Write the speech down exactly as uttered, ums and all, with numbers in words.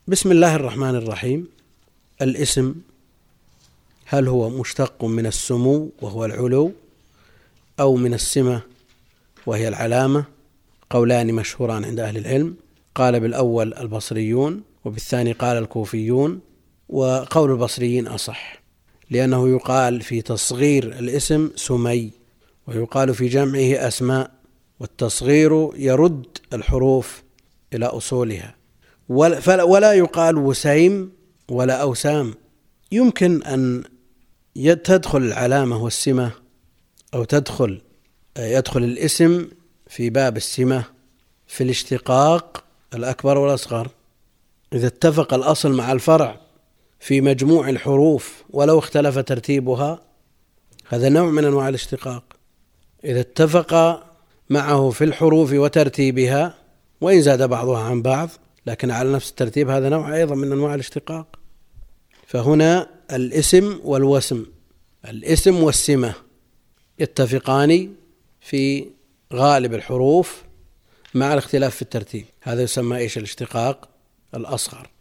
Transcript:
بسم الله الرحمن الرحيم. الاسم هل هو مشتق من السمو وهو العلو أو من السمة وهي العلامة؟ قولان مشهوران عند أهل العلم، قال بالأول البصريون وبالثاني قال الكوفيون، وقول البصريين أصح، لأنه يقال في تصغير الاسم سمي ويقال في جمعه أسماء، والتصغير يرد الحروف إلى أصولها، ولا يقال وسيم ولا أوسام. يمكن أن تدخل العلامة والسمة أو تدخل يدخل الاسم في باب السمة في الاشتقاق الأكبر والأصغر، إذا اتفق الأصل مع الفرع في مجموع الحروف ولو اختلف ترتيبها، هذا نوع من أنواع الاشتقاق. إذا اتفق معه في الحروف وترتيبها وإن زاد بعضها عن بعض لكن على نفس الترتيب، هذا نوع أيضا من أنواع الاشتقاق. فهنا الاسم والوسم، الاسم والسمة يتفقان في غالب الحروف مع الاختلاف في الترتيب، هذا يسمى إيش؟ الاشتقاق الأصغر.